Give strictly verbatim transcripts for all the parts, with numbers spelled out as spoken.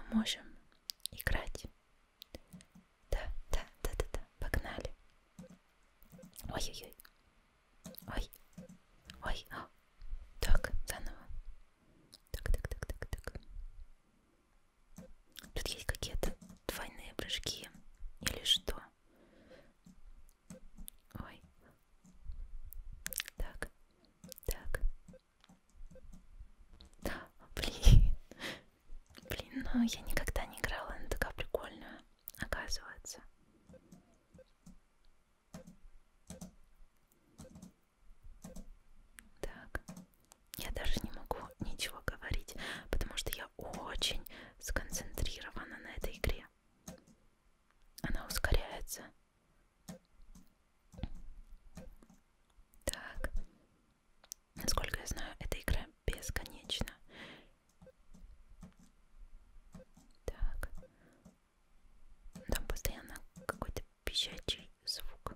можем играть. Да, да, да, да, да. Погнали. Ой-ой-ой. Ой. Ой. Так, заново. Так, так, так, так, так. Тут есть какие-то двойные прыжки. Или что? Ой. Так. Так. Блин. Блин, ну я никогда не играла, она такая прикольная, оказывается. Так. Я даже не могу ничего говорить, потому что я очень сконцентрирована на этой игре. Она ускоряется. Так. Насколько я знаю, эта игра бесконечна. Так. Там постоянно какой-то пищащий звук.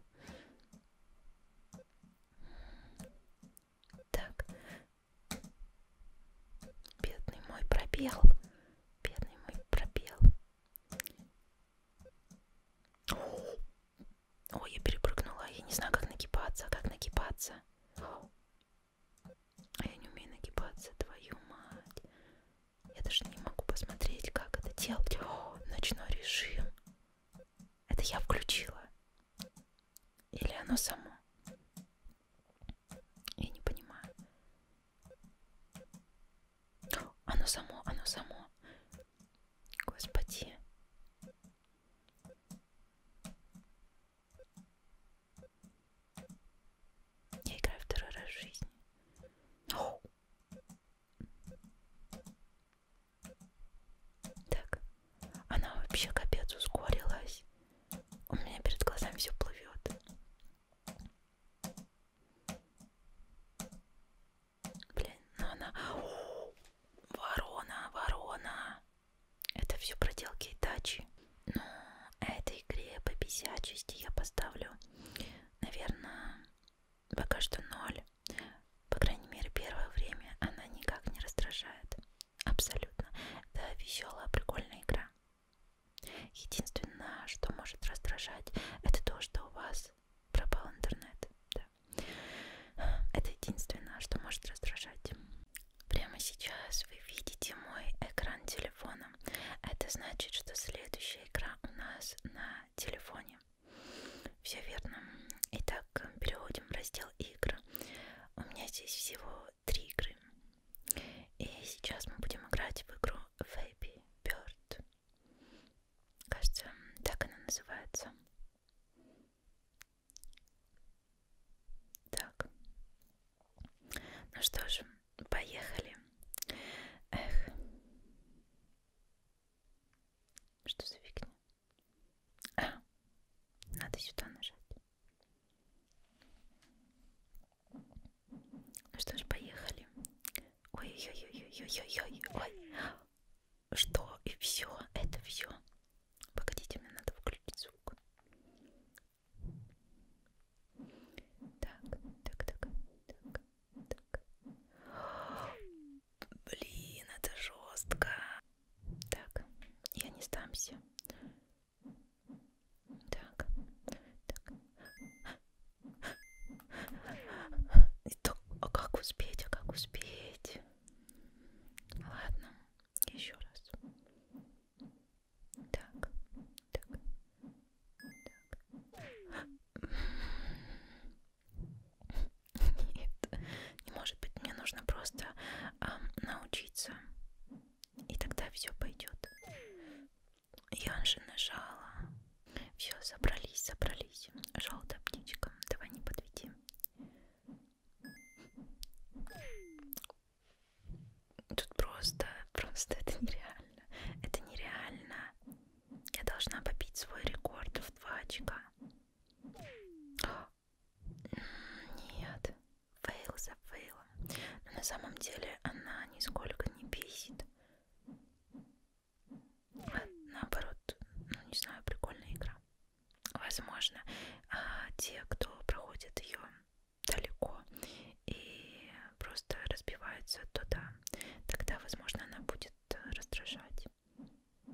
Так. Бедный мой пробел. Бедный мой пробел. Ой, я перепрыгнула. Я не знаю, как нагибаться. Как нагибаться. А я не умею нагибаться, твою мать. Я даже не могу посмотреть, как это делать. О, ночной режим. Это я включила. Или оно само? Я не понимаю. Оно само, оно само. Господи. Я играю второй раз в жизни. О! Так. Она вообще капец ускорилась. У меня перед глазами все плывет. Блин, ну она... О! Ворона, ворона. Это все проделки Итачи. Ну, этой игре по бесячести я поставлю, наверное, пока что ноль. По крайней мере, первое время она никак не раздражает. Абсолютно. Это веселая, прикольная игра. Единственное, что может раздражать, это то, что у вас пропал интернет. Да. Это единственное, что может раздражать. Прямо сейчас вы видите мой экран телефона. Это значит, что следующая игра у нас на телефоне. Все верно. Итак, переходим в раздел игр. У меня здесь всего три игры. И сейчас мы будем играть в игру Flappy Bird. Кажется, так она называется. Так. Ну что ж, поехали. Эх. Что за фигня? А, надо сюда нажать. Ну что ж, поехали. Ой-ой-ой-ой-ой-ой-ой. Ой. Что? И все? Это все? Погодите, мне надо включить звук. Так, так, так, так, так. Блин, это жестко. Так, я не сдамся. Так, так. И то, а как успеть, а как успеть? Ладно, еще раз. Так, так, так. Нет, не может быть, мне нужно просто а, научиться, и тогда все пойдет. Я же нажала. Все, собрались, собрались. Желтая птичка, давай не подведи. Тут просто, просто это нереально. Это нереально. Я должна побить свой рекорд в два очка. Нет, фейл за фейлом. Но на самом деле она нисколько не бесит. А наоборот, ну не знаю, прикольная игра. Возможно, а, те, кто проходит ее далеко и просто разбиваются туда, тогда, возможно, она будет раздражать.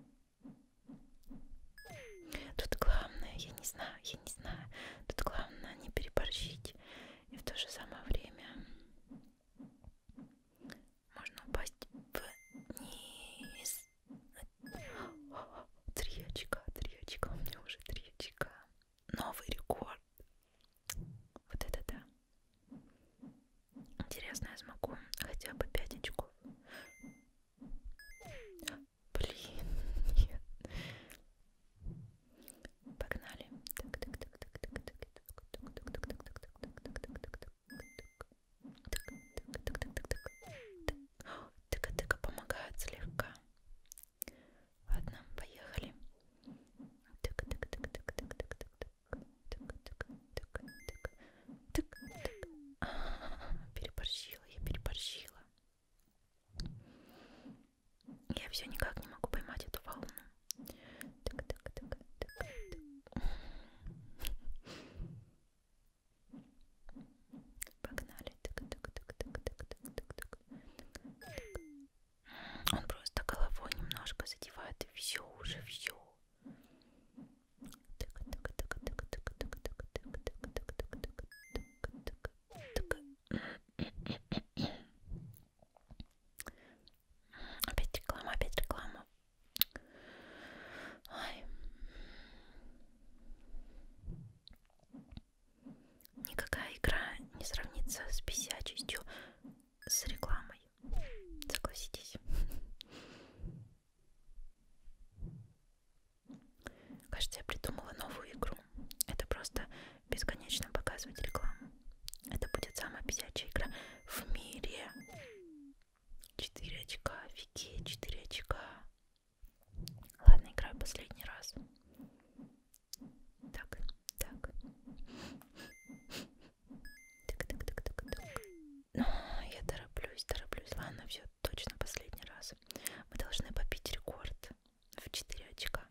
могу хотя бы пять очков. Блин, нет. Погнали. Так, так, так, так, так, так, так, так, так, так, так, так, тыка-тыка помогает слегка. Ладно, поехали. Переборщила, я переборщила. Я все никак не могу поймать эту волну. Так, так, так, так, так. Погнали. Так, так, так, так, так, так, так, так. Он просто головой немножко задевает, и все уже, все. Так, так, так, так, так, так, так, так, так, так, так, так, так. Опять реклама, опять реклама. Ой. Никакая игра не сравнится с бесячестью, с рекламой. Согласитесь. Кажется, я придумала новую игру. Это просто бесконечно показывать рекламу. Это будет самая бесячая игра в мире. Четыре очка, офигеть, четыре очка. Ладно, играю последний раз. Так, так. Так, так, так, так, так. Ну, я тороплюсь, тороплюсь. Ладно, все, точно последний раз. Мы должны побить рекорд в четыре очка.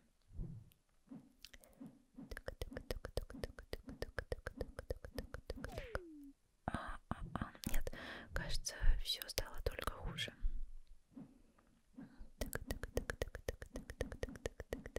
Так, так, так, так, так, так, так, так, так, так, так, так. А, а, а, нет, кажется, все стало только хуже. Так, так, так, так, так, так, так, так, так, так, так, так,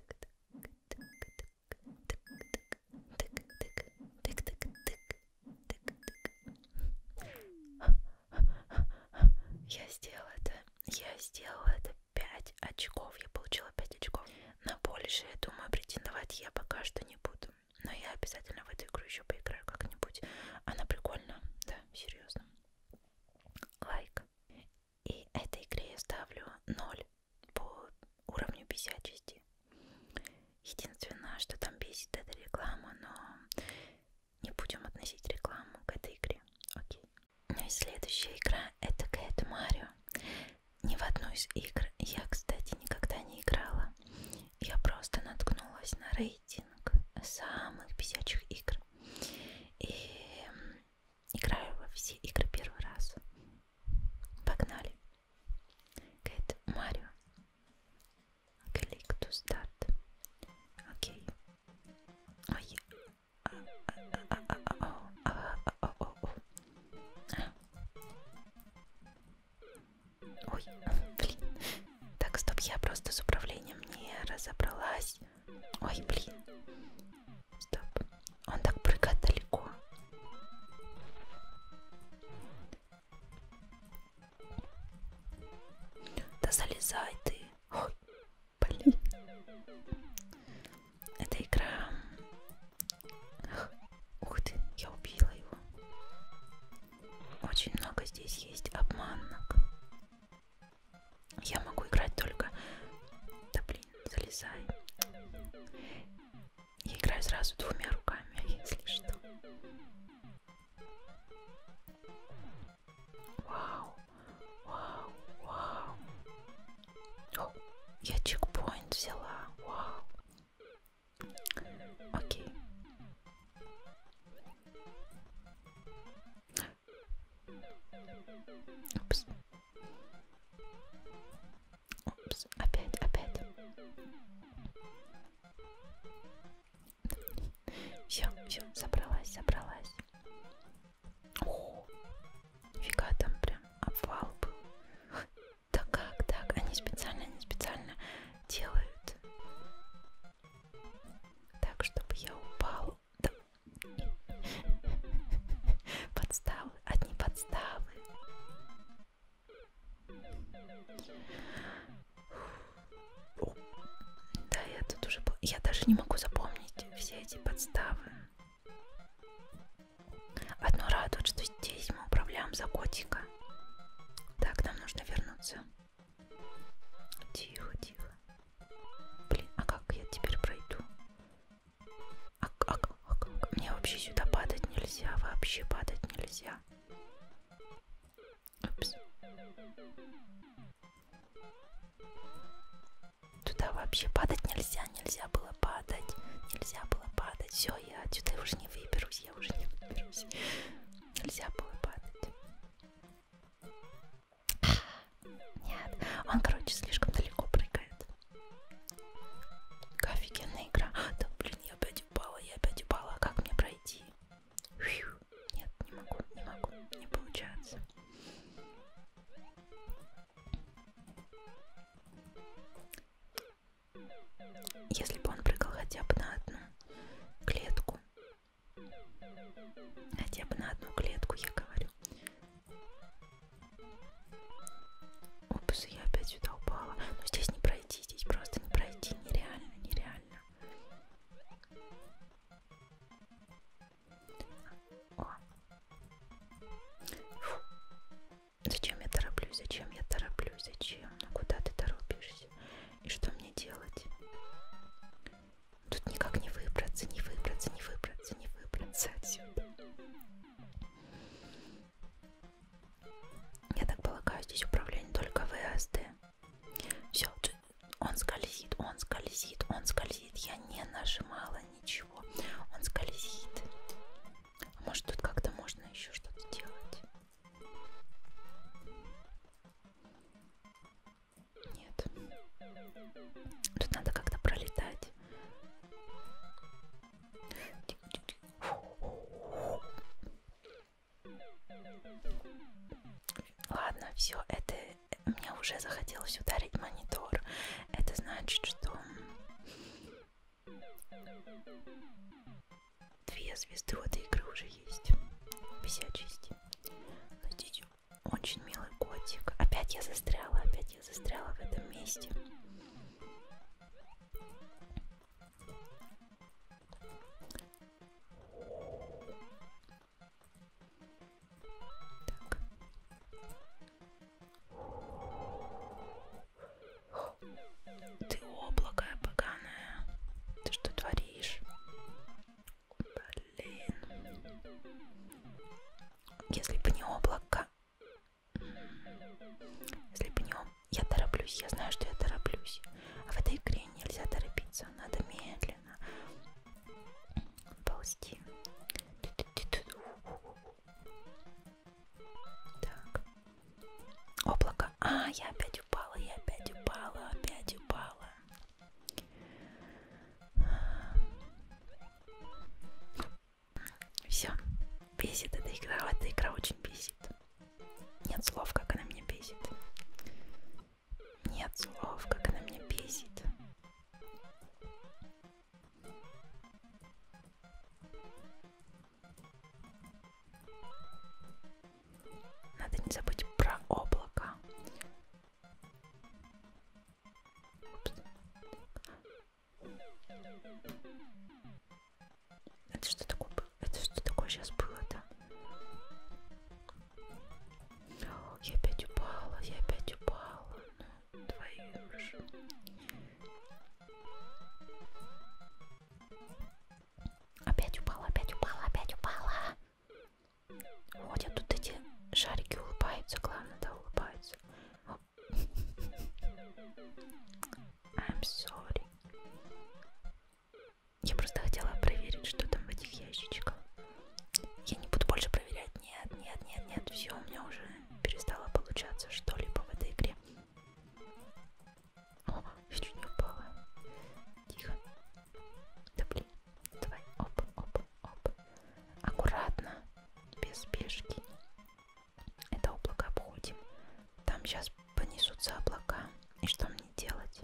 я сделала это. Я сделала это. Пять очков. Я получила пять очков. На больше, я думаю, претендовать я пока что не буду. Но я обязательно в эту игру еще поиграю как-нибудь. Она прикольна. Да, серьезно. Лайк. И этой игре я ставлю ноль по уровню бесячести. Единственное, что там бесит, это реклама, но не будем относить рекламу к этой игре. Окей. Ну и следующая игра — это Cat Mario. Ни в одну из игр я, кстати, никогда не играла. Я просто наткнулась на рейтинг самых бесячих игр. И играю во все игры первый раз. Погнали. Cat Mario. Click to start. Окей. Ой. Ой, блин. Так, стоп, я просто с управлением не разобралась. Ой, блин. Стоп. Он так прыгает далеко. Да залезай ты. Ой, блин. Эта игра... Ух ты, я убила его. Очень много здесь есть обманок. Я могу играть только... Да блин, залезай. Я играю сразу двумя руками, если что. Вау, вау, вау. О, я чекпоинт взяла. Вау. Окей. Упс. Упс. Опять, опять. Все, все, собралась, собралась. О, фига, там прям обвал был. Да как так? Они специально, они специально делают так, чтобы я упал. Да. Подставы, одни подставы. Да, я тут уже был. Я даже не могу запомнить все эти подставы. Одно радует, что здесь мы управляем за котика. вообще падать нельзя. Упс. Туда вообще падать нельзя, нельзя было падать, нельзя было падать. Все, я отсюда уже не выберусь, я уже не выберусь. Нельзя было падать. Нет, он, короче, слишком далеко прыгает. Офигенная игра. Да, блин, я опять упала, я опять упала. Как мне пройти? Фью. Нет, не могу, не могу, не получается. Если бы он прыгал хотя бы на одну клетку, хотя бы на одну клетку, я говорю. Упс, я опять сюда упала. Но здесь не пройти, здесь просто не пройти, нереально, нереально. О. Фу. Зачем я тороплюсь? Зачем я тороплюсь? Зачем? Ну куда ты торопишься? И что мне делать? Тут никак не выбраться, не выбраться, не выбраться, не выбраться отсюда. Я так полагаю, здесь управление только вэ эс дэ. Все, он скользит, он скользит, он скользит. Я не нажимала ничего. Он скользит. А может, тут как-то можно еще что-то делать? Нет. Тут надо как-то пролетать. Ладно, все, это мне уже захотелось ударить монитор. Это значит, что две звезды у этой игры уже есть. Бесячести. Но здесь очень милый котик. Опять я застряла, опять я застряла в этом месте. Ты облако поганое. Ты что творишь? Блин. Если бы не облако. Если бы не облако. Я тороплюсь, я знаю, что я тороплюсь. А в этой игре нельзя торопиться. Надо медленно ползти. Так. Облако. А, я опять упала, я опять упала, опять упала. Все, бесит эта игра, эта игра очень бесит. Нет слов, как она меня бесит. Нет слов, как она меня бесит. Надо не забыть про облако. Упс. Это что такое было? Это что такое сейчас было-то? Я опять упала, я опять упала. Ну, твою ж. Опять упала, опять упала, опять упала. Ходят тут эти шарики, улыбаются, главное, да, улыбаются. I'm sorry. Я просто хотела проверить, что там в этих ящичках. Я не буду больше проверять. Нет, нет, нет, нет. Все, у меня уже перестало получаться что-либо в этой игре. О, я чуть не упала. Тихо. Да блин. Давай. Оп, оп, оп. Аккуратно. Без спешки. Это облако обходим. Там сейчас понесутся облака. И что мне делать?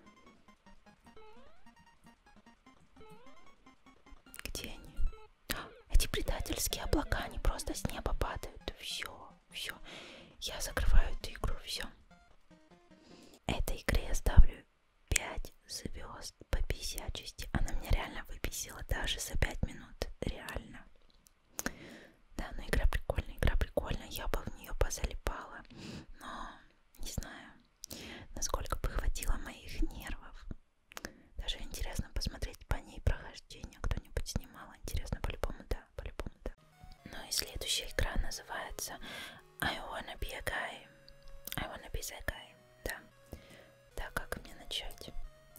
Где они? Эти предательские облака, они просто с неба падают. Все, все. Я закрываю эту игру, все. Этой игре я ставлю пять звезд по бесячести. Она меня реально выбесила даже за пять минут. Реально. Да, но игра прикольная, игра прикольная. Я бы в нее позалипала. Но не знаю, насколько бы хватило моих нервов. Даже интересно посмотреть по ней прохождение. Кто-нибудь снимал? Интересно, по-любому да, по-любому да. Ну и следующая игра называется I wanna be a guy. I wanna be the guy. Да. Так, как мне начать?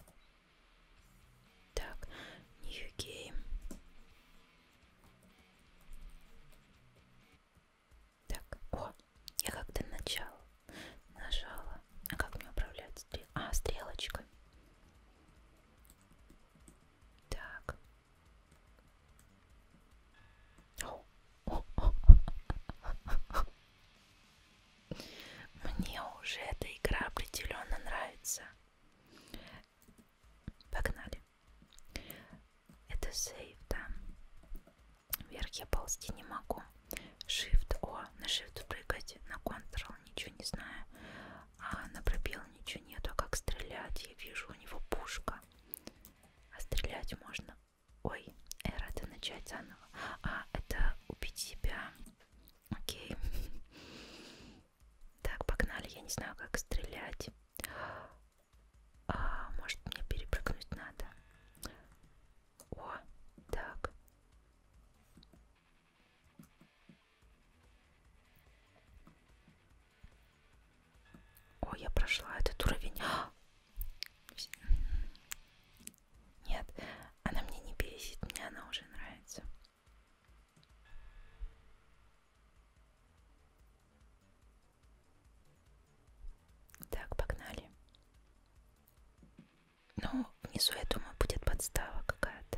Так, new game. Так, о, я как-то начало нажала. А как мне управлять? Стрел... А, стрелочкой. Так. О, о, о. Мне уже эта игра определенно нравится. Погнали. Это сейф, да. Вверх я ползти не могу. Shift, о, на Shift прыгать, на Ctrl ничего не знаю. А на пробел ничего нету. А как стрелять? Я вижу, у него пушка. А стрелять можно. Ой, R это начать заново. А, это убить себя. Окей. Так, погнали. Я не знаю, как стрелять. А, может, мне перепрыгнуть надо. О, так. О, я прошла этот уровень. Нет, она мне не бесит, мне она уже нравится. Так, погнали. Ну, внизу, я думаю, будет подстава какая-то.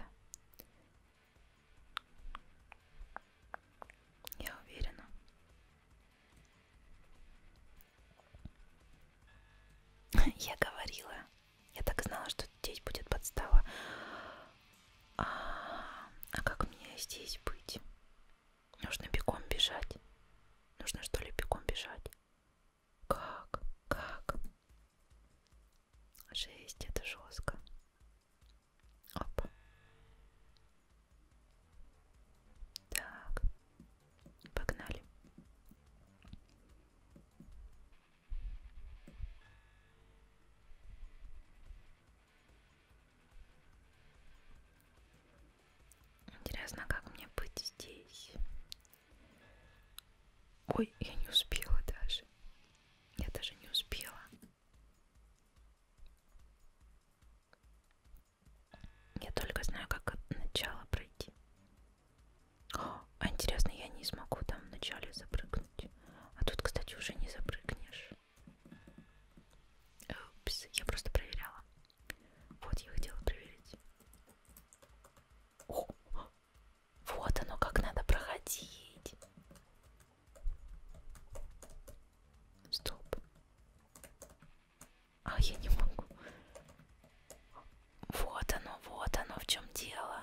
Я уверена. Я говорила. Я так знала, что здесь будет подстава. А, а как мне здесь быть? Нужно бегом бежать. Нужно что ли бегом бежать? Как? Как? Жесть, это жестко. Оп. Так. Погнали. Интересно, как мне быть здесь? Ой, я не успела даже. Я даже не успела. Я только знаю, как от начала пройти. О, а интересно, я не смогу там вначале запрыгнуть. А тут, кстати, уже не запрыгнешь. Упс, я просто проверяла. Вот, я хотела проверить. О, вот оно, как надо проходить. Стоп. А, я не могу. Вот оно, вот оно, в чем дело.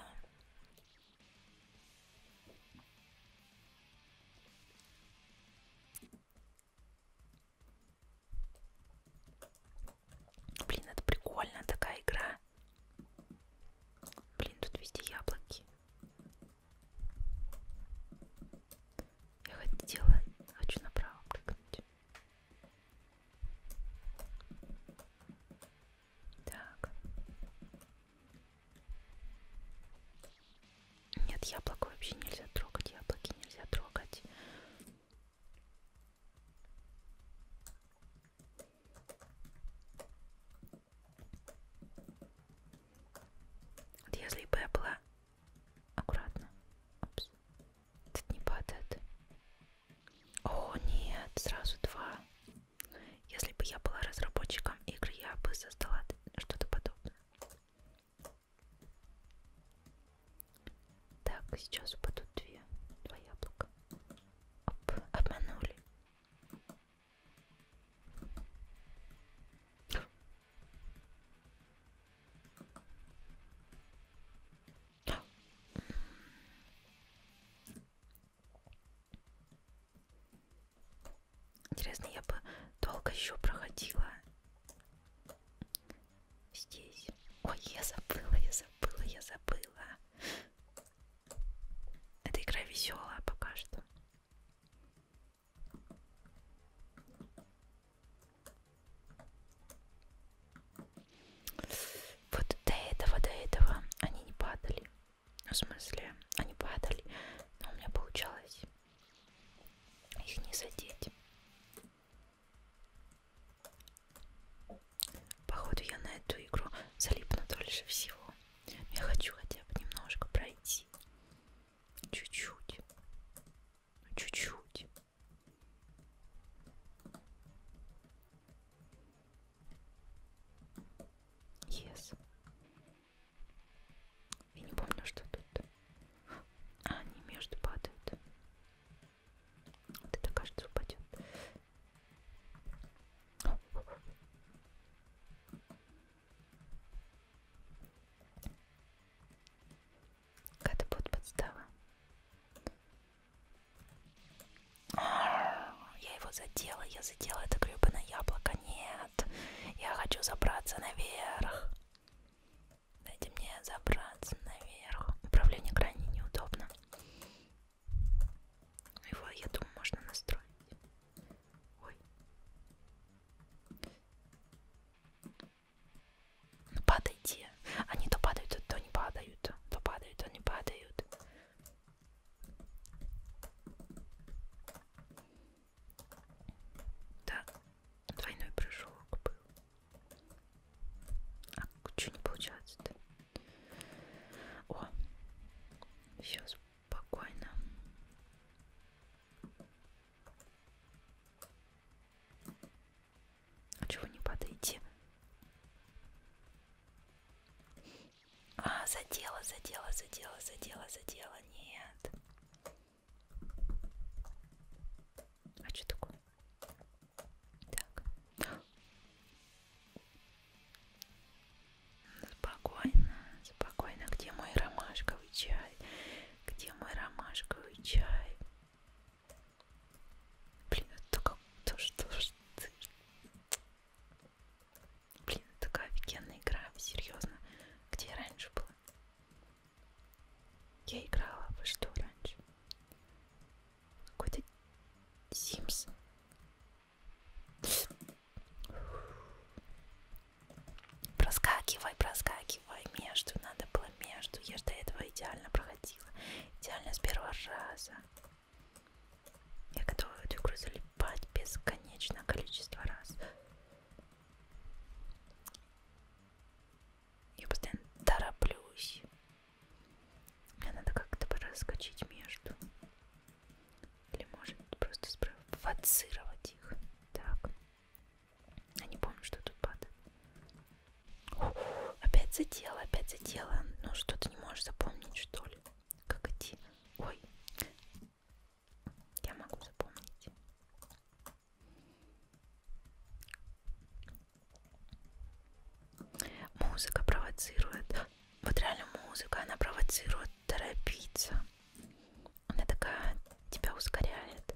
Блин, это прикольно, такая игра. Блин, тут везде яблоки. Я хотела, хочу направо прыгнуть. Так. Нет, яблоко вообще нельзя трогать, яблоки нельзя трогать. Вот если бы я была аккуратно. Опс. Тут не падает. О, нет, сразу два. Если бы я была разработчиком игры, я бы создала что-то подобное. Так, сейчас упадут две. Два яблока. Оп, обманули. Интересно, я бы долго еще проходила здесь. Ой, я забыла, я забыла, я забыла. Эта игра веселая пока что. Вот до этого, до этого они не падали. В смысле, они падали, но у меня получалось задела, я задела это гребаное яблоко. Нет, я хочу забраться наверх. Дайте мне забраться наверх. Управление крайне неудобно. Его, я думаю, можно настроить. Ой. Ну, падайте. Они то падают, то не падают. То падают, то не падают. Так, двойной прыжок был. А что не получается-то? О, все спокойно. А чего не падаете? А, задела, задела, задела, задела, задела. Нет. А что такое? Так. Спокойно, спокойно. Где мой ромашковый чай? Где мой ромашковый чай? Блин, это как... То что ж ты... Блин, это такая офигенная игра. Серьезно. Где я раньше была? Я играла во что раньше? Какой-то Sims. Проскакивай, проскакивай между. Надо было между. Я же до этого идеально проходила. Идеально с первого раза. Я готова в эту игру залипать бесконечное количество раз. Я постоянно тороплюсь. Мне надо как-то проскочить между. Или может просто спровоцировать их. Так. Я не помню, что тут падает. О, опять задела, опять задела. Ну что, ты не можешь запомнить, что ли? Как идти? Ой. Я могу запомнить. Музыка провоцирует. Вот реально музыка, она провоцирует торопиться. Она такая тебя ускоряет.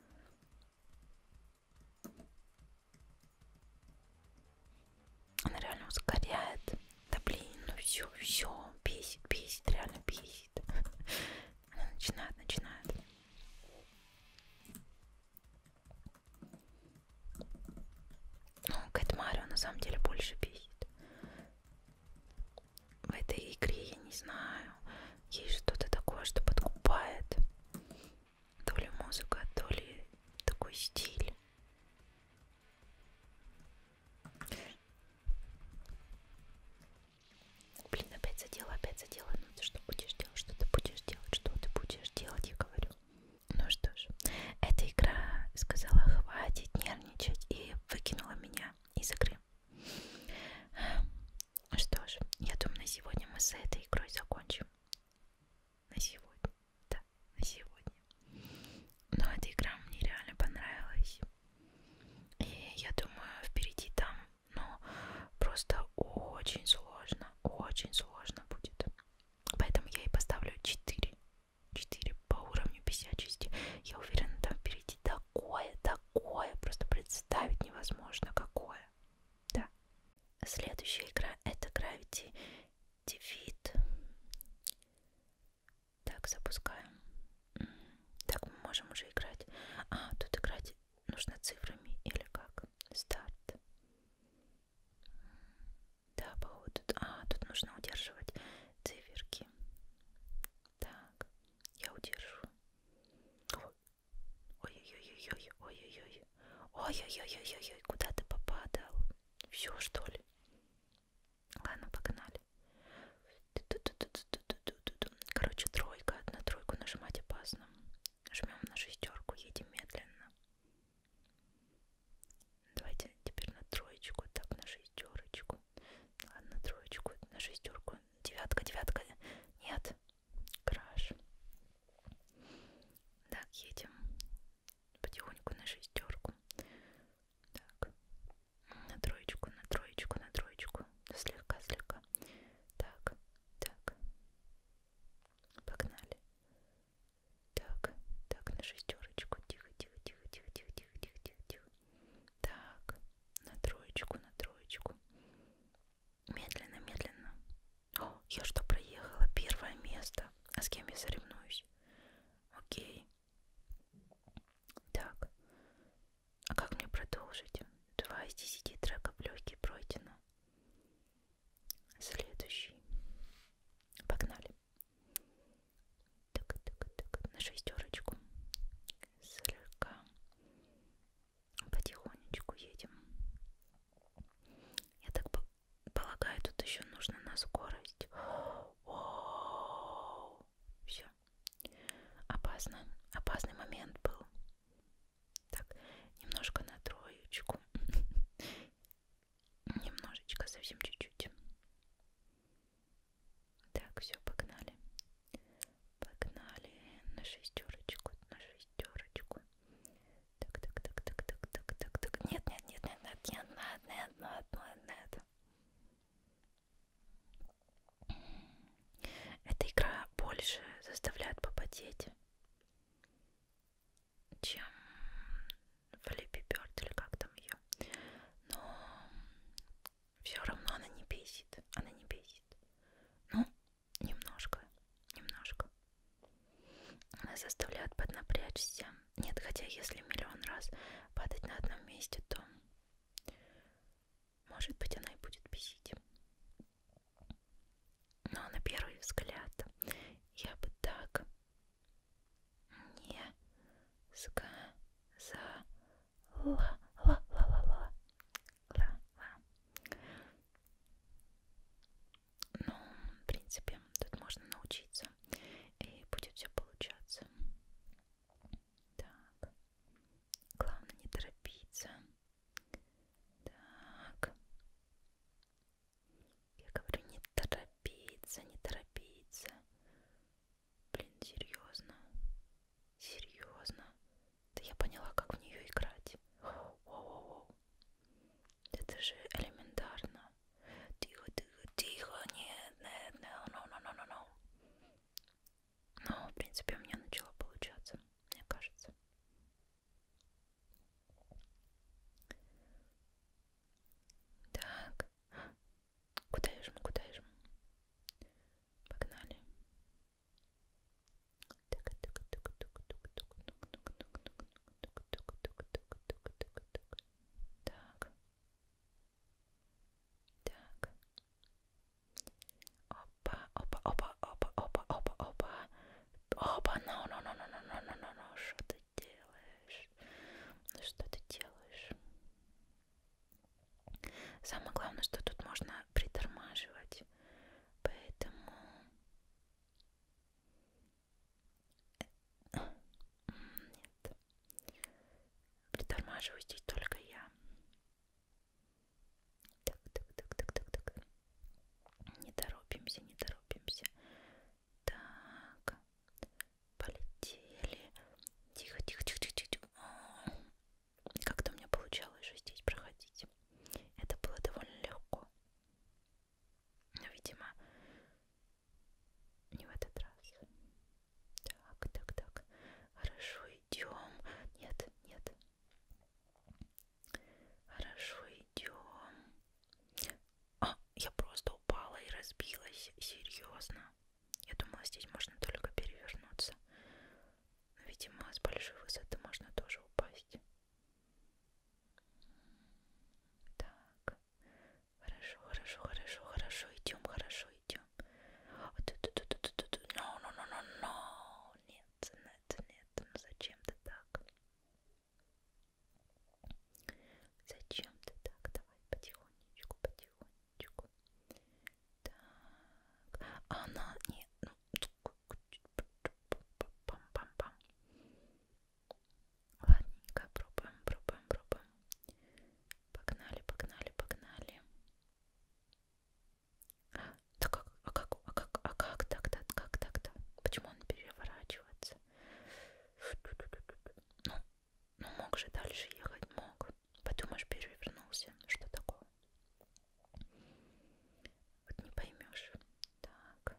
Она реально ускоряет. Да блин, ну все, все, бесит, бесит, реально бесит. Она начинает, начинает. Ну, Кэт Марио на самом деле больше бесит. В этой игре я не знаю. Есть что-то такое, что подкупает. То ли музыка, то ли такой стиль. Блин, опять задела, опять задела. Ну ты что будешь делать? Что ты будешь делать? Что ты будешь делать? Я говорю. Ну что ж, эта игра сказала хватит нервничать и выкинула меня из игры. Что ж, я думаю, на сегодня мы с этой игрой закончим. На сегодня, да, на сегодня. Но эта игра мне реально понравилась. И я думаю, впереди там, ну, просто очень сложно, очень сложно будет. Поэтому я и поставлю четыре. четыре по уровню бесячести. Я уверена, там впереди такое, такое, просто представить невозможно какое. Да. Следующая игра это Gravity Defeat. Так, запускаем. Так, мы можем уже играть. А, тут играть нужно цифрами или как? Старт. Да, походу тут... А, тут нужно удерживать циферки. Так, я удержу. Ой-ой-ой-ой-ой, ой-ой-ой. Ой-ой-ой-ой-ой, куда ты попадал? Все, что ли? Ладно, погнали. Короче, тройка. На тройку нажимать опасно. Жмем на шестерку, едем медленно. Давайте теперь на троечку, так, на шестерочку. Ладно, троечку, на шестерку. Девятка, девятка. Нет. Краш. Так, едем потихоньку на шестерку. Так. На троечку, на троечку, на троечку. Слегка, слегка. Так, так. Погнали. Так, так, на шестерочку. Тихо, тихо, тихо, тихо, тихо, тихо, тихо, тихо, чем Флиппи Бёрд, или как там ее. Но все равно она не бесит. Она не бесит. Ну, немножко. Немножко. Она заставляет поднапрячься. Нет, хотя если миллион раз падать на одном месте, то может быть она и будет бесить. Но на первый взгляд я бы так не сказала. Ла, ла, ла, ла, ла. Ла, ла. Ну, в принципе, тут можно научиться, и будет все получаться. Так. Главное не торопиться. Так. Я говорю, не торопиться, не торопиться. Блин, серьезно. Серьезно. Да я поняла, как в нее играть. Воу-воу-воу. Это же элементарно. Тихо, тихо, тихо. Нет, нет, нет, no, no, no, no, no. Но, в принципе, у меня начало получаться, мне кажется. Так. Куда я жму, куда я жму? Погнали. Так. Так. Опа, опа, опа, опа, опа, опа, опа. Опа, no, no, no, no, no, no, no, no, no. Что ты делаешь? Ну что ты делаешь? Самое главное, что тут можно притормаживать. Поэтому... Нет. Притормаживаю здесь только я. Так, так, так, так, так, так. Не торопимся, не торопимся. Так. Полетели. Тихо, тихо, тихо, тихо, тихо. Как-то у меня получалось же здесь проходить. Это было довольно легко. Но, видимо, не в этот раз. Так, так, так. Хорошо, идем. Нет, нет. Хорошо, идем. А, я просто упала и разбилась. Серьезно. Я думала, здесь можно только перевернуться. Но, видимо, с большой высоты можно тоже упасть. Так. Хорошо, хорошо, хорошо, хорошо. Идем, хорошо, идем. No, no, no, no, no. Нет, нет, нет. Ну зачем ты так? Зачем ты так? Давай потихонечку, потихонечку. Так. Она не... Ну, пам-пам-пам. Ладненько, пробуем, пробуем, пробуем. Погнали, погнали, погнали. Да как, а как, а как, а как так-то, как так-то? Почему он переворачивается? Ну, ну мог же дальше ехать, мог. Подумаешь, перевернулся. Что такое? Вот не поймешь. Так.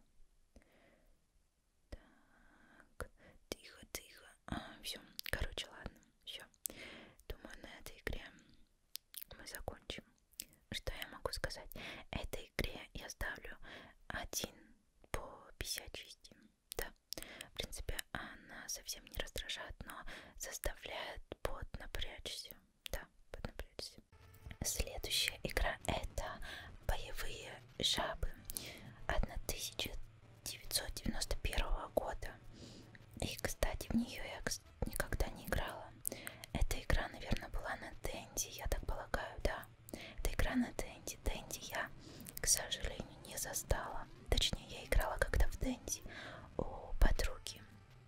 Так. Тихо, тихо. А, все. Короче, ладно. Все. Думаю, на этой игре мы закончим. Что я могу сказать? Этой игре я ставлю один по пятьдесят шесть. Да. В принципе, она совсем не раздражает, но заставляет поднапрячься. Да, поднапрячься. Следующая игра — это боевые жабы тысяча девятьсот девяносто первого года. И, кстати, в нее я никогда не играла. Эта игра, наверное, была на Денди, я так полагаю, да. Эта игра на Денди. Денди я, к сожалению, не застала. Точнее, я играла когда в Денди у подруги.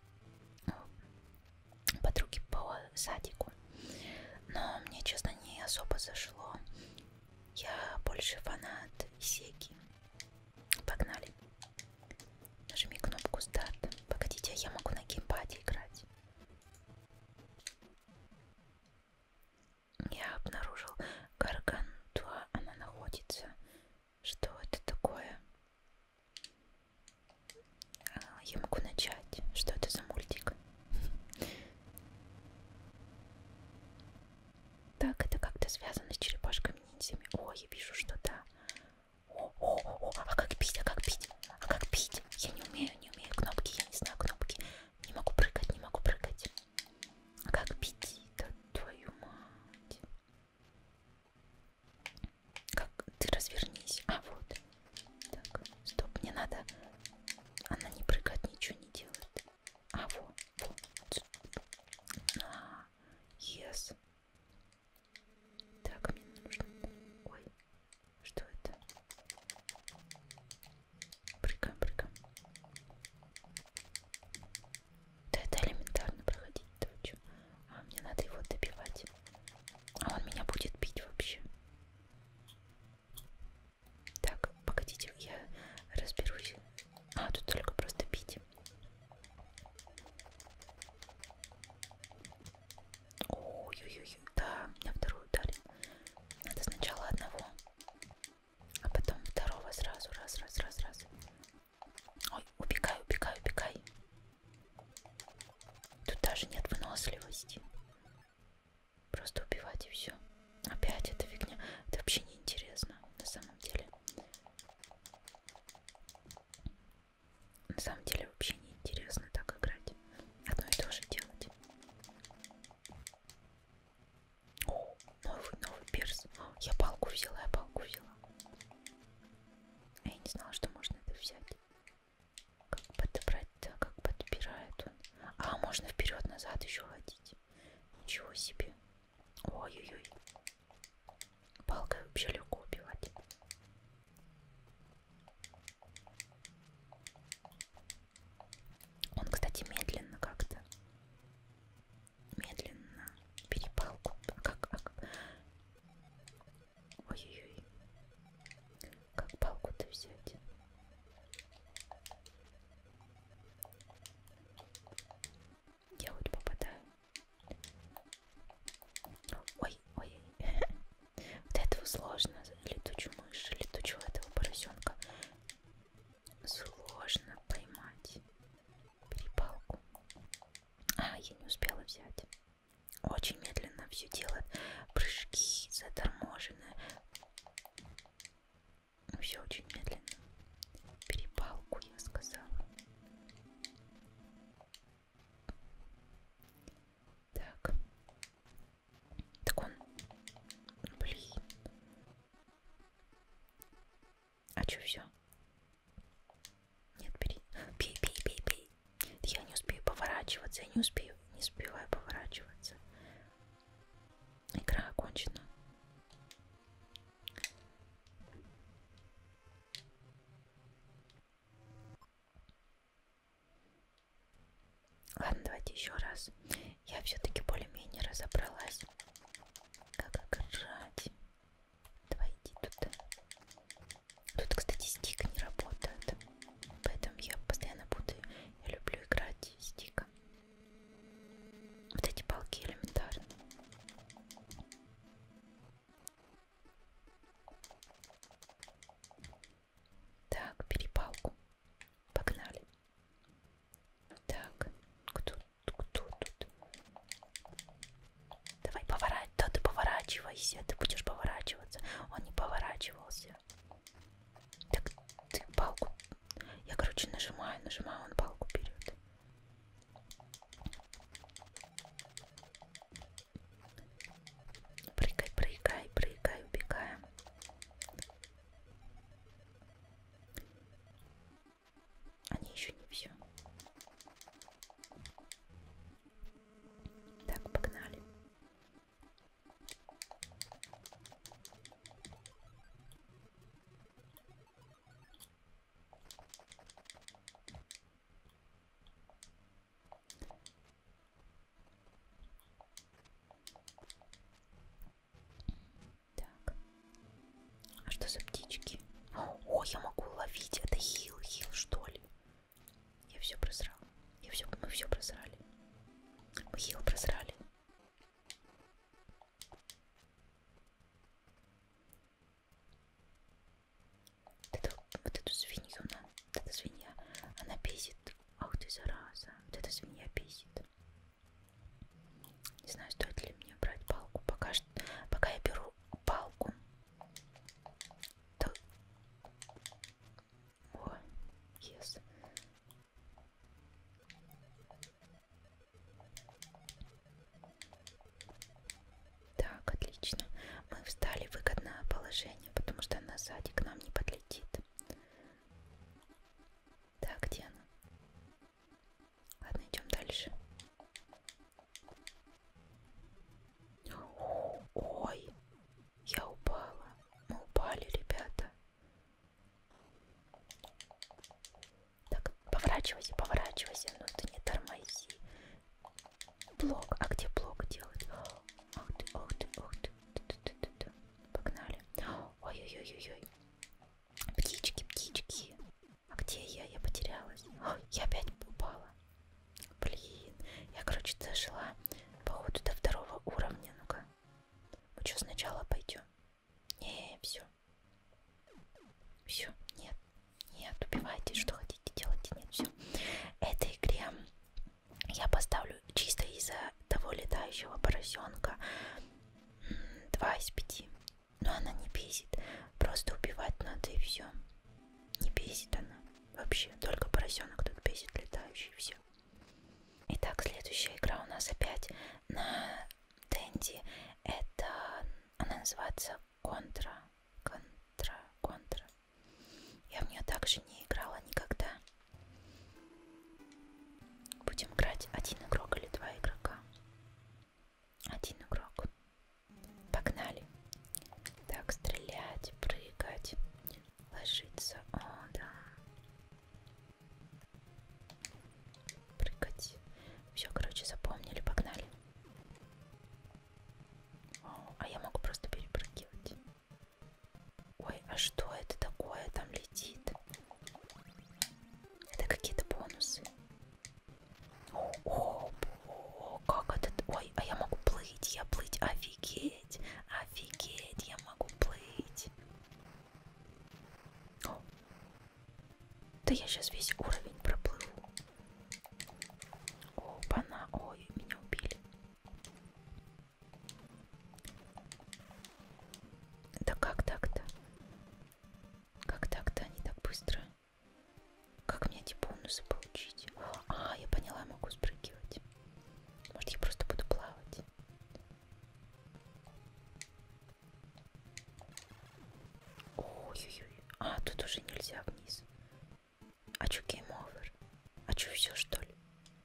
У подруги по садику. Но мне, честно, не особо зашло. Я больше фанат Сеги. Погнали. Нажми кнопку старт. Погодите, я могу на геймпаде играть. Я обнаружил Гаргантуа. Она находится. Что это такое? Я могу начать. Что это за мультик? связано с черепашками-ниндзями. О, я вижу, что да. О, о, о, а как пить, а как пить, а как пить? Я не умею, не умею кнопки, я не знаю кнопки. Не могу прыгать, не могу прыгать. А как пить? Да твою мать. Как? Ты развернись. А, вот. Так, стоп, мне надо... Она не прыгает, ничего не делает. А, вот, вот. А, yes. Так, мне нужно... Ой, что это? Прыгаем, прыгаем. Да это элементарно проходить. Да вы чё? А, мне надо его добивать. А он меня будет бить вообще. Так, погодите, я разберусь. А, тут только просто бить. Ой-ой-ой, да, меня второй ударил. Надо сначала одного, а потом второго сразу. Раз, раз, раз, раз. Ой, убегай, убегай, убегай. Тут даже нет выносливости. Просто убивать и все. Опять эта фигня. Это вообще не интересно на самом деле. На самом деле вообще не интересно так играть. Одно и то же делать. О, новый, новый перс. Я палку взяла, я палку взяла. Я не знала, что можно это взять. Как подобрать-то, как подбирает он. А, можно вперед-назад еще ходить. Ничего себе. Ой-ой-ой. Палкой вообще легко убивать. Он, кстати, медленно как-то. Медленно. Бери палку. Как, как? Ой-ой-ой. Как палку-то взять? Я вот попадаю. Ой, ой. Вот этого сложно. Летучую мышь, летучего этого поросенка. Сложно поймать. Бери палку. А, я не успела взять. Очень медленно все делает. Прыжки заторможены. Все очень медленно. Бери палку, я сказала. Так. Так он... Блин. А что, все? Нет, бери. Бей, бей, бей, бей. Я не успею поворачиваться. Я не успею. Не успеваю поворачиваться. Игра окончена. Ладно, давайте еще раз. Я все-таки более-менее разобралась, как играть. Давай иди туда. Тут, кстати, стик не работает. Поэтому я постоянно путаю. Я люблю играть стиком. Вот эти палки элементарные. Так, бери палку. Погнали. Так, кто, кто тут? Давай поворачивай. Да ты поворачивайся. Ты будешь поворачиваться. Он не поворачивался. Так, ты палку. Я, короче, нажимаю, нажимаю, он палку берет. Прыгай, прыгай, прыгай, убегаем. Они еще не все. Так, погнали. Так. А что за птички? О, я могу ловить. Это хил, хил, что ли? Я все просрала. Я все, мы все просрали. Мы хил просрали. Вот эту, вот эту свинью, на, вот эта свинья, она бесит. Ах ты зараза, вот эта свинья бесит. Не знаю, стоит ли мне брать палку. Пока, что, пока я беру положение, потому что она сзади к нам не подлетит. Так, где она? Ладно, идем дальше. Ой, я упала. Мы упали, ребята. Так, поворачивайся, поворачивайся. Ну ты не тормози. Блок. А где блок делать? Ох ты, ох ты, ох ты. Погнали. Ой-ой-ой-ой-ой. Птички, птички. А где я? Я потерялась. Ой, я опять упала. Блин. Я, короче, дошла, походу, до второго уровня. Ну-ка. Мы что, сначала пойдем? Не, все. Все, нет. Нет, убивайте, что хотите, делайте. Нет, все. Этой игре я поставлю чисто из-за того летающего поросенка два из пяти. Но она не бесит. Просто убивать надо и все. Не бесит она. Вообще, только поросенок тут бесит летающий, все. Итак, следующая игра у нас опять на Денди. Это она называется Контра. Контра, Контра. Я в нее также не играла никогда. Будем играть один игрок или два игрока. Один игрок. Погнали. Так, стрелять, прыгать, ложиться. О, да. Прыгать. Все, короче, запомнили, погнали. О, а я могу просто перепрыгивать. Ой, а что это такое там летит? Это какие-то бонусы. О, о, о, как это? Ой, а я могу плыть, я плыть, офигеть, офигеть, я могу плыть. О, да я сейчас весь уровень проплыву. О, пана, ой, меня убили. Да как так-то? Как так-то они так быстро? Как мне эти бонусы получить? А, я поняла, я могу спрыгивать. Может, я просто буду плавать? Ой-ой-ой. А, тут уже нельзя вниз. А чё, game over? А чё, все что ли?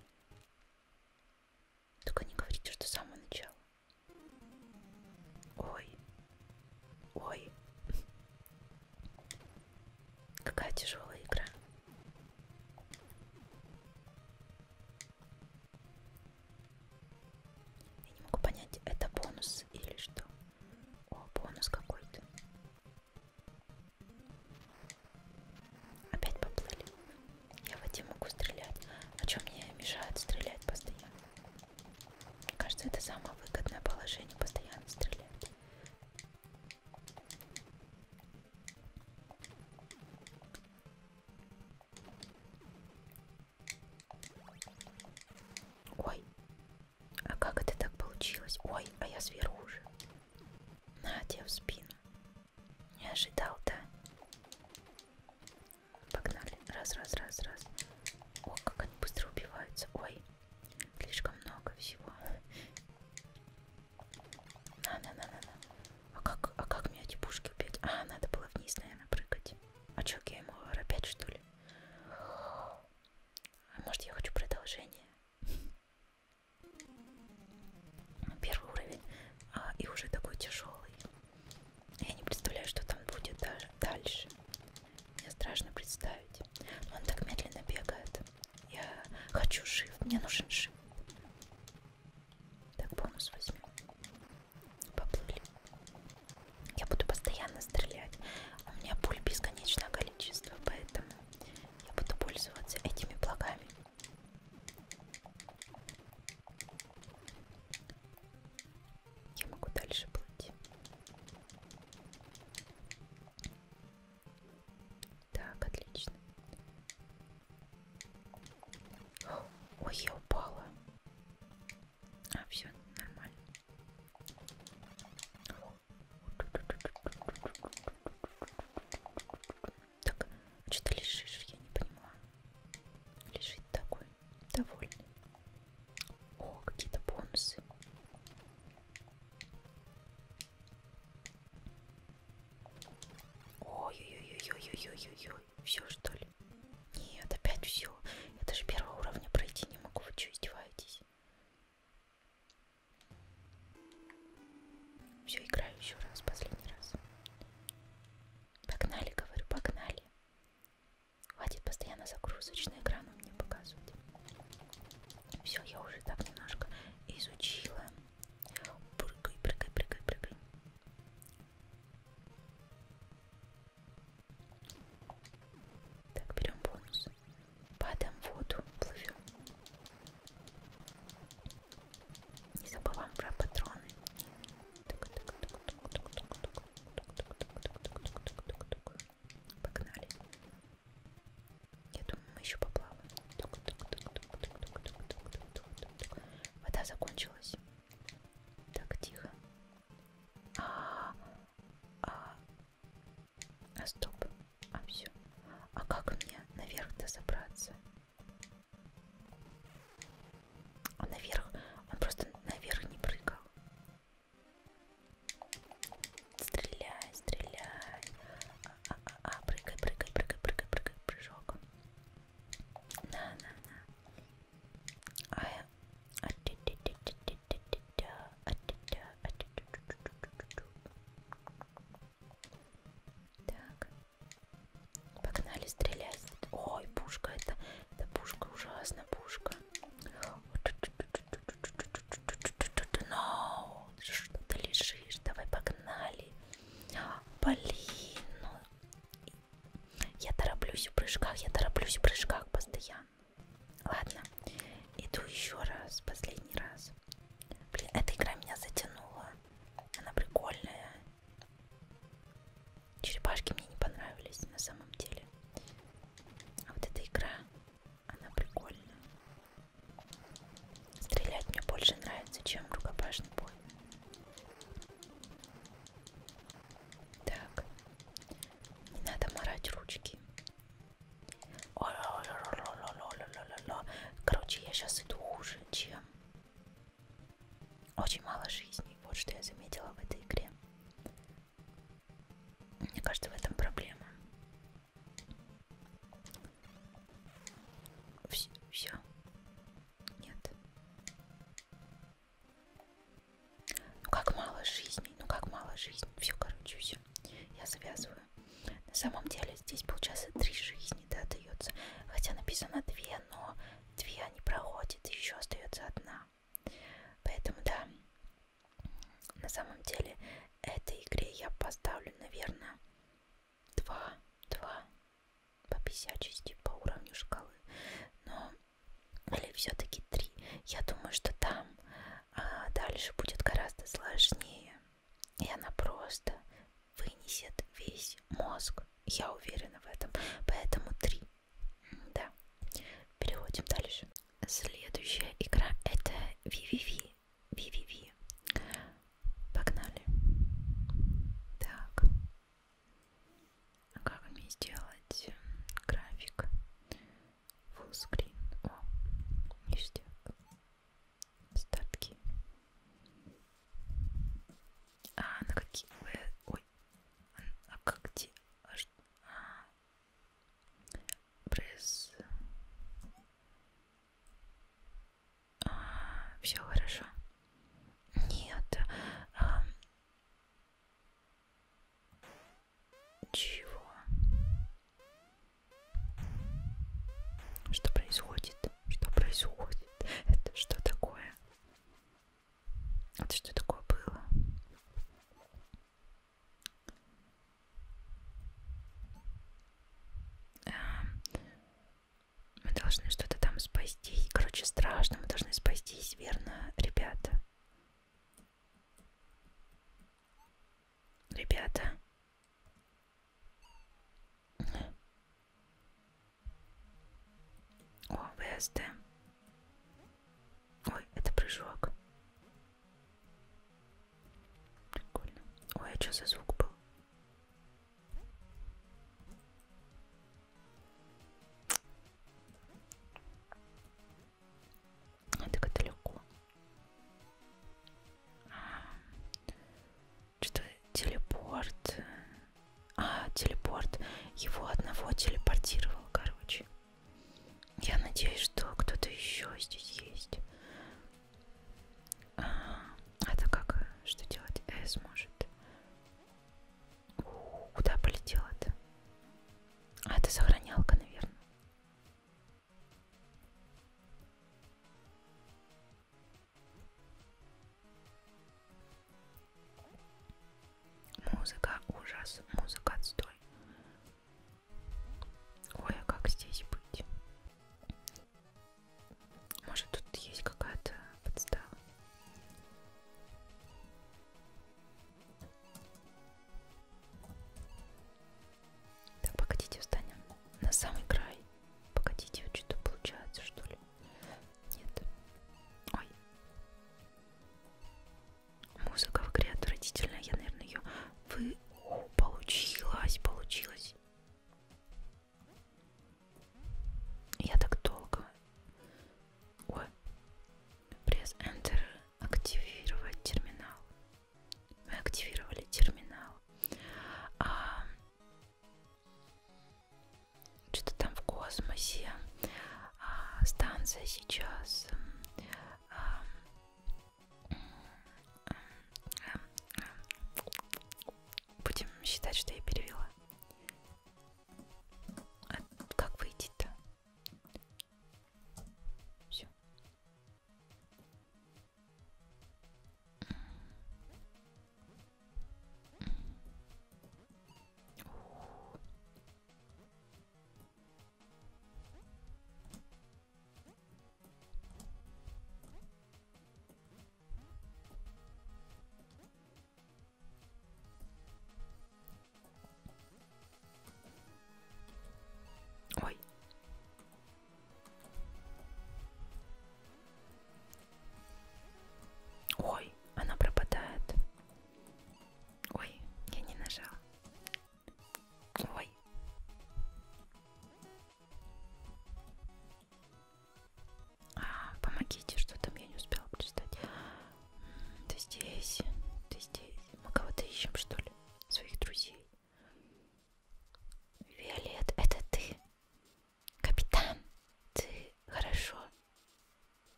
Только не говорите, что с самого начала. Ой. Ой. Какая тяжелая игра. Я не могу понять, это бонус или что. О, бонус какой-то. Опять поплыли. Я в воде могу стрелять. А что мне мешает стрелять постоянно? Мне кажется, это самое выгодное положение, постоянно стрелять. Ой, а как это так получилось? Ой, а я сверху уже. На, тебе в спину. Не ожидал, да? Погнали. Раз, раз, раз, раз. О, как они быстро убиваются. Ой, слишком много всего. На, на, на, на, на. А как, а как мне эти пушки убить? А, надо было вниз, наверное, прыгать. А чё, гейм овер опять, что ли? А может, я хочу продолжение? Первый уровень, а, и уже такой тяжелый. Я не представляю, что там будет даже дальше. Мне страшно представить. Он так медленно бегает. Я хочу жив, мне нужен жив. Так, бонус возьмем. Поплыли. Я буду постоянно стрелять. У меня пуль бесконечное количество, поэтому я буду пользоваться этими благами. Я могу дальше плыть. Так, отлично. Ой, я упала. А, все, нормально. стрелять. Ой, пушка, это, это пушка, ужасно, пушка. No, что ты лежишь? Давай погнали. Блин, ну... Я тороплюсь в прыжках, я тороплюсь в прыжках постоянно. Ладно, иду еще раз, последний раз. Блин, эта игра меня затянула. Она прикольная. Черепашки мне не понравились на самом деле. А вот эта игра, она прикольная. Стрелять мне больше нравится, чем рукопашный бой. Так, не надо морать ручки. Короче, я сейчас иду хуже, чем... Очень мало жизней. Вот что я заметила в этой игре. Мне кажется, в этом проблема. Все. Все. Нет. Ну как мало жизней. Ну как мало жизней. Все, короче, все. Я завязываю. На самом деле здесь получается три жизни, да, дается. Хотя написано две, но две они проходят, и еще остается одна. Поэтому да, на самом деле этой игре я поставлю, наверное, два, два по пятьдесят по уровню шкалы. Но или все-таки три. Я думаю, что там а, дальше будет гораздо сложнее. И она просто вынесет весь мозг. Я уверена в этом. Поэтому три. Да. Переходим дальше. Следующая игра это ви ви ви. ви ви ви. Погнали. Так. А как мне сделать график? Full screen. О, ништяк. Статки. А, на какие... Ой. А как где? А, пресс. А, все хорошо. Нет. А, чего? Что происходит? Что происходит? Это что такое? Это что такое было? А, мы должны что-то там спастись. Короче, страшно. Мы должны спастись, верно, ребята? Ребята. О, ВСД. Ой, это прыжок. Прикольно. Ой, а что за звук был? А, так это легко. Что телепорт? А, телепорт. Его одного телепортировал, короче. Я надеюсь, что кто-то еще здесь есть. А, это как? Что делать? С может. У, куда полетела-то? А, это сохранялка, наверное. Музыка ужас, музыка отстой. Ой, а как здесь быть? Может, тут есть какая-то подстава? Так, погодите, встанем на самый край. Погодите, вот что-то получается, что ли? Нет. Ой. Музыка в игре отвратительная. Я, наверное, ее вы... О, получил.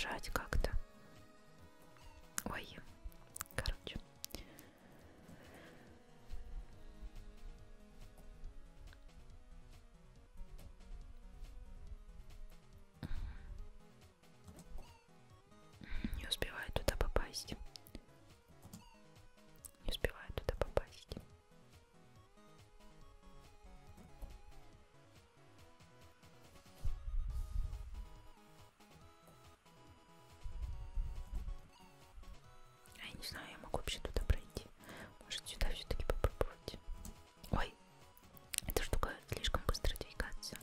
раздражать как-то. Ой, короче. Не успеваю туда попасть. Не успеваю туда попасть. Я не знаю, я могу вообще туда пройти. Может, сюда все-таки попробовать. Ой, эта штука слишком быстро двигается.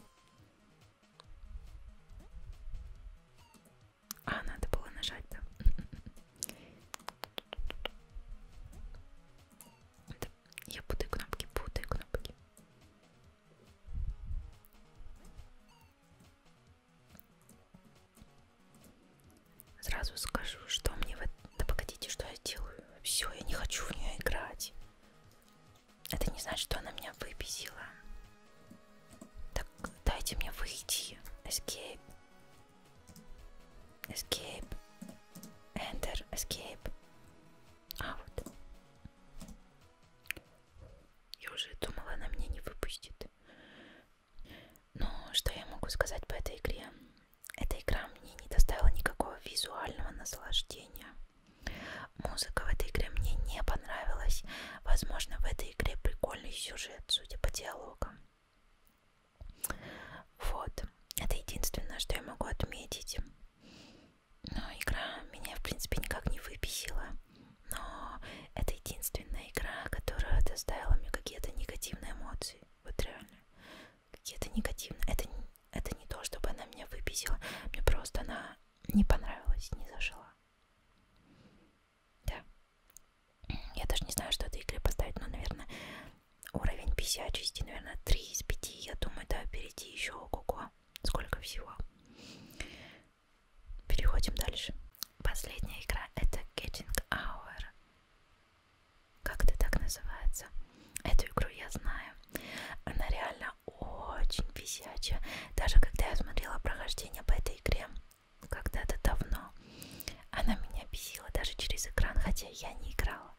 А, надо было нажать, да? Я путаю кнопки, путаю кнопки. Сразу скажу, что мне в этом... Да погодите, что я делаю? Все, я не хочу в нее играть. Это не значит, что она меня выбесила. Так, дайте мне выйти. Escape. Escape. Enter. Escape. А, вот. Я уже думала, она меня не выпустит. Ну, что я могу сказать по этой игре? Эта игра мне не доставила никакого визуального наслаждения. Музыка в этой игре мне не понравилась. Возможно, в этой игре прикольный сюжет, судя по диалогам. Вот. Это единственное, что я могу отметить. Но игра меня, в принципе, никак не выбесила. Но это единственная игра, которая доставила мне какие-то негативные эмоции. Вот реально. Какие-то негативные. Это, это не то, чтобы она меня выбесила. Мне просто она не понравилась, не зашла. Да. Я даже не знаю, что этой игре поставить. Но, наверное, уровень бесячести, наверное, три из пяти. Я думаю, да, впереди еще ого-го. Сколько всего. Переходим дальше. Последняя игра это Getting Hour. Как-то так называется. Эту игру я знаю. Она реально очень бесячая. Даже когда я смотрела прохождение по этой игре когда-то давно, она меня бесила даже через экран, хотя я не играла.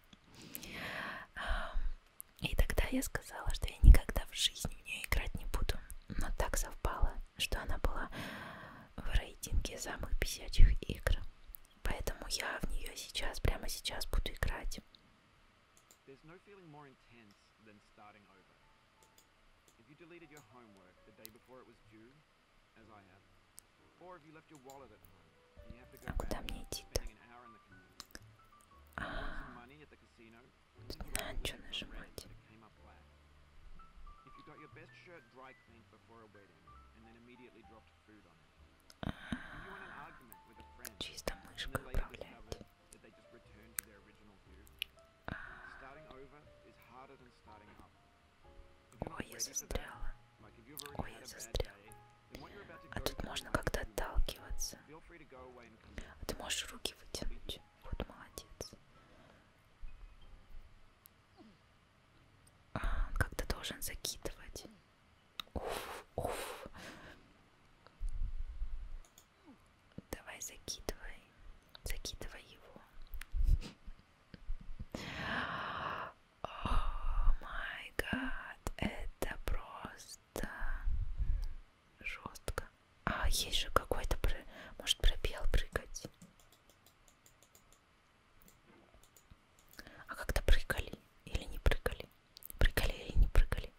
И тогда я сказала, что я никогда в жизни в нее играть не буду. Но так совпало, что она была в рейтинге самых бесячих игр. Поэтому я в нее сейчас, прямо сейчас буду играть. There's no feeling more intense than starting over. If you deleted your homework the day before it was due, as I have, or if you left your wallet at home and you have to go back, spending an hour in the commute. You want some money at the casino, Не надо ничего нажимать. but it came up black. If you got your best shirt dry cleaned before a wedding and then immediately dropped food on it. If you were in an argument with a friend Чисто and мышкой then later управлять. discovered that they just returned to their original view. Starting over is harder than starting up. If you're not Ой, я ready for that, застряла. like if you've Ой, already я had a bad застряла. day, then what you're about to А go тут through можно might как-то be too much. отталкиваться. Feel free to go away and come back. А ты можешь руки вытянуть. Вот молодец. А, он как-то должен закидывать. Уф, уф. Давай закидывай. Закидывай его. О май гад. Это просто жестко. А есть же какой-то, может, пробел прыгать. А как-то прыгали или не прыгали? Прыгали или не прыгали?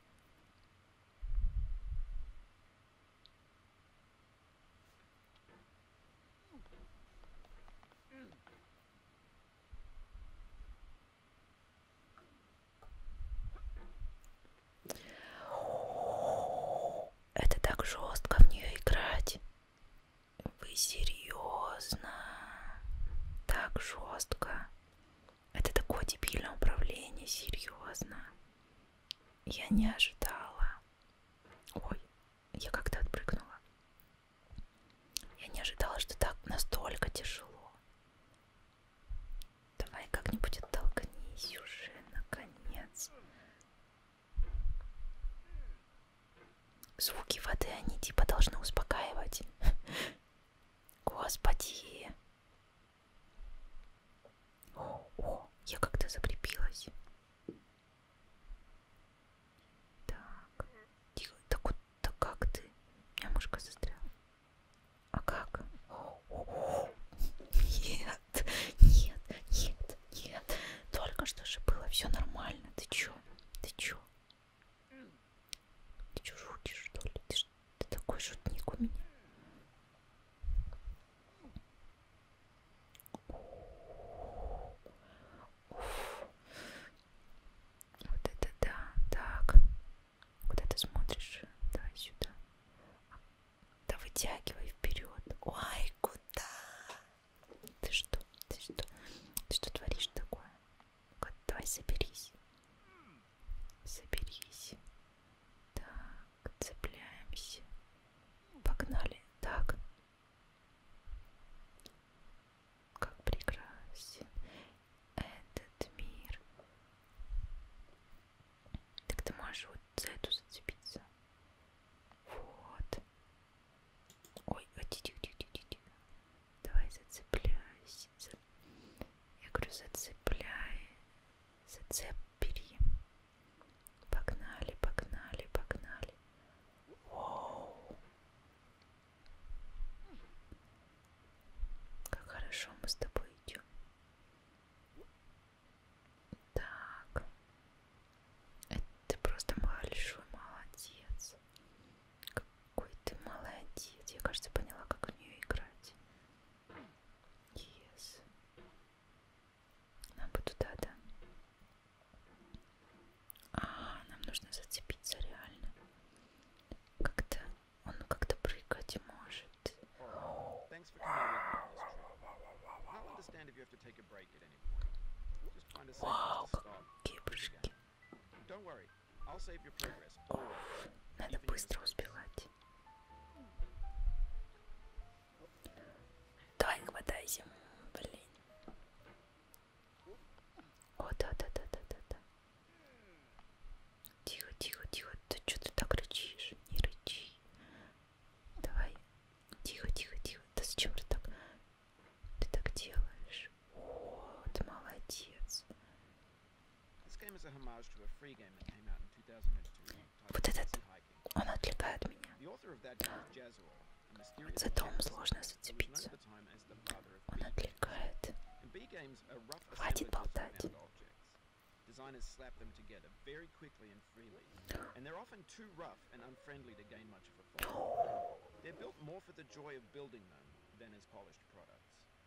Это так жестко в нее играть. Вы серьезно? Так жестко. Это такое дебильное управление, серьезно. Я не ожидала. Ой, я как-то отпрыгнула. Я не ожидала, что так настолько тяжело. Давай как-нибудь оттолкнись уже, наконец. Звуки воды, они типа должны успокаивать. Господи. Вытягивай вперед. Ой, куда? Ты что? Ты что? Ты что творишь такое? Ну-ка, давай соберись. Соберись. Так, цепляемся. Погнали. Так. Как прекрасен этот мир. Так ты можешь вот за эту зацепиться. Вот. Ой, тихо, тихо, тихо, тихо. Давай зацепляйся. За... Я говорю, зацепляй. Зацеп бери. Погнали, погнали, погнали. Воу. Как хорошо мы с тобой идем. Так. Это ты просто большой молодец. Какой ты молодец. Я, кажется, поняла, как в нее играть. Yes. Нам бы туда, да? А, нам нужно зацепиться реально. Как-то он как-то прыгать может. Thanks for coming with me, Miss True. I'll understand if you have to take a break at any point. Just find a safe Вау, place to stop. какие прыжки. Don't worry, I'll save your progress. Уф, надо быстро успевать. Давай хватайся, блин. О, да, да, да, да, да, да. Тихо, тихо, тихо. Ты что ты так рычишь? Не рычи. Давай. Тихо, тихо, тихо. Да зачем ты так? Ты так делаешь? О, ты молодец. This game is a homage to a free game that came out in two thousand two. Вот этот, он отвлекает меня. The author of that game is Jazzuo, a mysterious За дом genius сложно who was known зацепиться. at the time as the father of Он B games. отвлекает. In B games are rough Хватит assemblages of болтать. found objects. Designers slap them together very quickly and freely, and they're often too rough and unfriendly to gain much of a following. They're built more for the joy of building them than as polished products.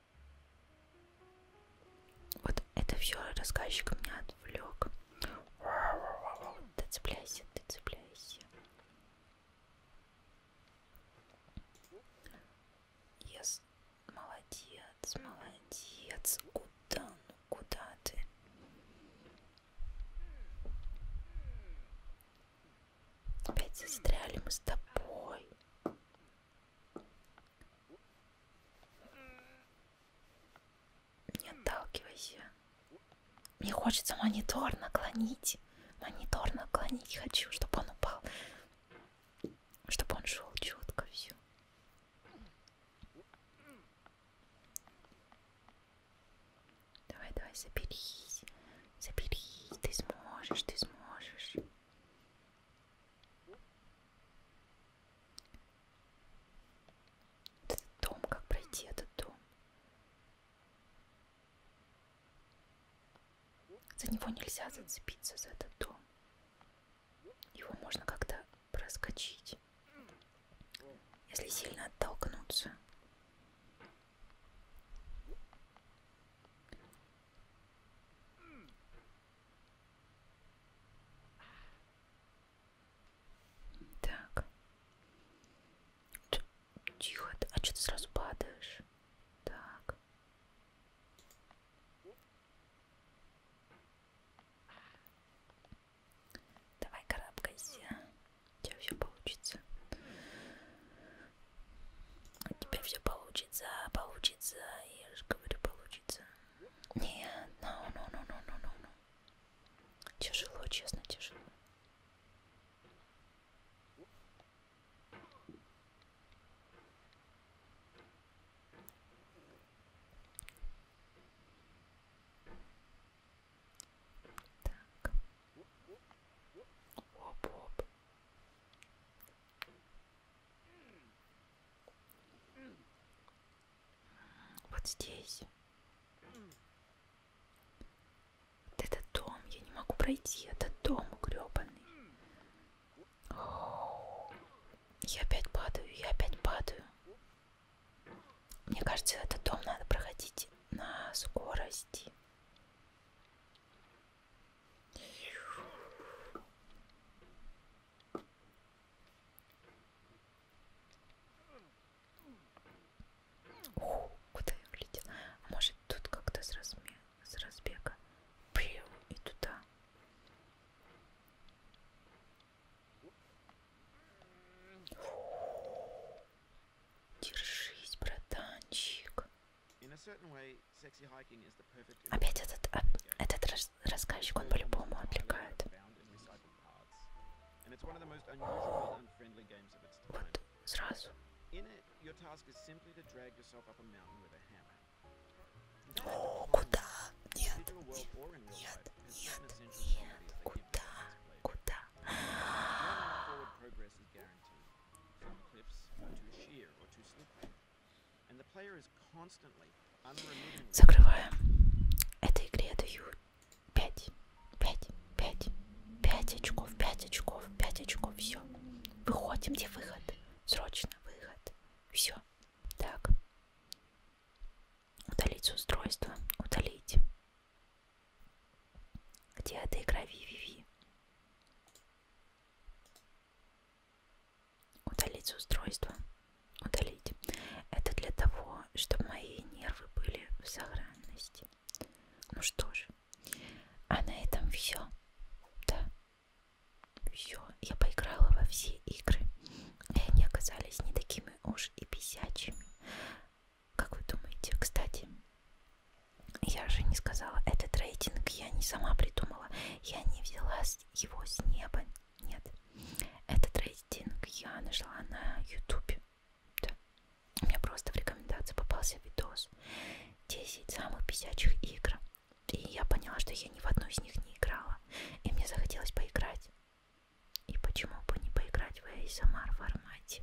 Вот это все рассказчик меня отвлек. Ты цепляйся, ты цепляйся. Yes. Молодец, молодец. Куда, ну куда ты? Опять застряли мы с тобой. Не отталкивайся. Мне хочется монитор наклонить. Монитор наклонить хочу, чтобы он упал. Чтобы он шел четко все. Давай, давай, заберись. Заберись. Ты сможешь, ты сможешь. Этот дом, как пройти этот дом? За него нельзя зацепиться, за этот дом. Его можно как-то проскочить, если сильно оттолкнуться. Так. Тихо, а что ты сразу падаешь? Так. Давай карабкайся. У тебя все получится. У тебя все получится, получится. Я же говорю, получится. Нет, no, no, no, no, no, no, no. Тяжело, честно, тяжело. Так. Оп-оп. Вот здесь. Вот этот дом. Я не могу пройти этот дом грёбаный. Я опять падаю, я опять падаю. Мне кажется, этот дом надо проходить на скорости. держись, братанчик. In a certain way, sexy hiking is the perfect Опять этот, а, этот рас, рассказчик, он по-любому отвлекает. And it's one of the most unusual and unfriendly games of its time. Вот сразу. In it, your task is simply to drag yourself up a mountain with a hammer. О, куда? Нет, нет, нет, нет, нет, куда? Куда? Forward progress is guaranteed. Some cliffs are too sheer or too slippery. And the player is constantly, unremittingly... Закрываем. Этой игре я даю пять, пять, пять, пять очков, пять очков, пять очков, все. Выходим, где выход? Срочно выход. Все. Так. Удалить устройство. Удалить. Где эта игра ви-ви-ви? Удалить устройство. Удалить. Это для того, чтобы мои нервы были в сохранности. Ну что ж. А на этом все. Да. Все. Я поиграла во все игры. И они оказались не такими уж и бесячими. Как вы думаете? Кстати, я же не сказала, этот рейтинг я не сама придумала. Я не взяла его с неба. Нет. Этот рейтинг я нашла на ютубе. Да. У меня просто в рекомендации попался видос. десять самых бесячих игр. И я поняла, что я ни в одну из них не играла. И мне захотелось поиграть. И почему бы не поиграть в эй эс эм ар формате?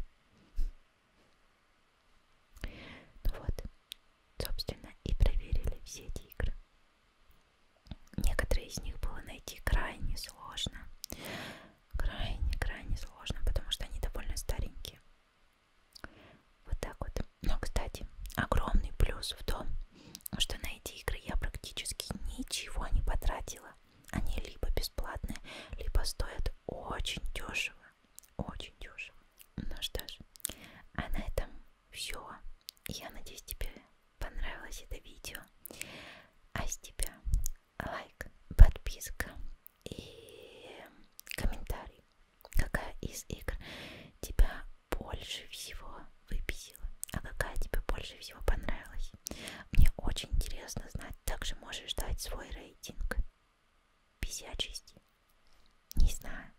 Ну вот, собственно, и проверили все эти игры. Некоторые из них было найти крайне сложно. Крайне-крайне сложно, потому что они довольно старенькие. Вот так вот. Но, кстати, огромный плюс в том, что на эти игры я практически ничего не потратила. Они либо бесплатные, либо стоят очень дешево. Очень дешево. Ну что ж, а на этом все. Я надеюсь, тебе понравилось это видео. А с тебя лайк, подписка и комментарий. Какая из игр тебя больше всего выбесила? А какая тебе больше всего понравилась? Мне очень интересно знать. Также можешь дать свой рейтинг бесячести. Не знаю.